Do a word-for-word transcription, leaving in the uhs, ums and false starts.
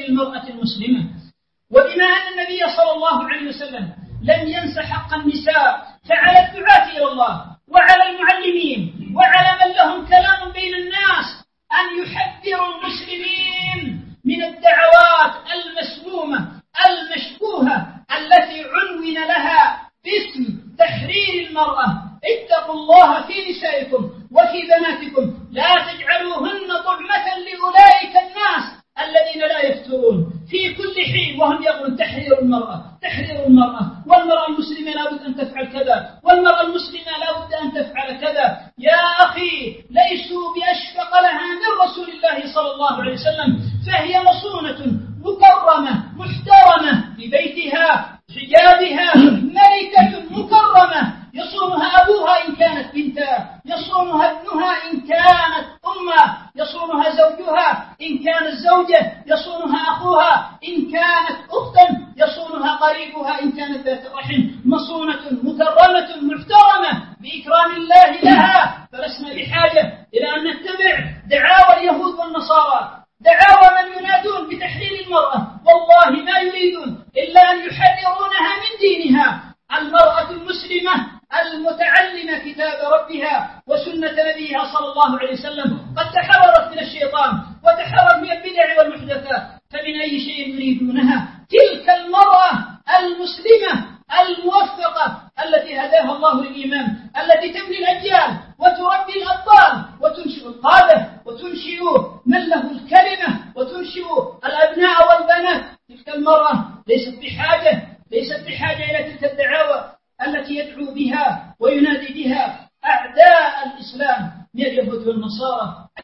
للمرأة المسلمة. وبما أن النبي صلى الله عليه وسلم لم ينس حق النساء، فعلى الدعاة إلى الله وعلى المعلمين وعلى من لهم كلام بين الناس أن يحذروا المسلمين من الدعوات المسمومة المشبوهة التي عنون لها باسم تحرير المرأة. اتقوا الله في نسائكم وفي بناتكم، لا تجعلوهن طعمة لأولئك الناس الذين لا يفترون في كل حين وهم يقولون تحرير المرأة تحرير المرأة، والمرأة المسلمة لا بد أن تفعل كذا، والمرأة المسلمة لا بد أن تفعل كذا. يا أخي ليسوا بأشفق لها من رسول الله صلى الله عليه وسلم، فهي مصونة مكرمة محترمة في بيتها حجابها، ملكة مكرمة يصونها أبوها إن كانت بنتا، يصونها ابنها إن كانت أمها، يصونها زوجها إن كانت زوجة، يصونها أخوها إن كانت أختا، يصونها قريبها إن كانت ذات رحم، مصونة مكرمة محترمة بإكرام الله لها. فلسنا بحاجة إلى أن نتبع دعاوى اليهود والنصارى، دعاوى من ينادون بتحرير المرأة، والله ما يريدون إلا أن يحررونها من دينها. المرأة المسلمة المتعلمة كتاب ربها وسنة نبيها صلى الله عليه وسلم قد تحررت من الشيطان وتحررت من البدع والمحدثات، فمن أي شيء يريدونها؟ تلك المرأة المسلمة الموفقة التي هداها الله للإيمان، التي تبني الأجيال وتربي الأطفال وتنشئ القادة وتنشئ من له الكلمة وتنشئ الأبناء والبنات. تلك المرأة ليست بحاجة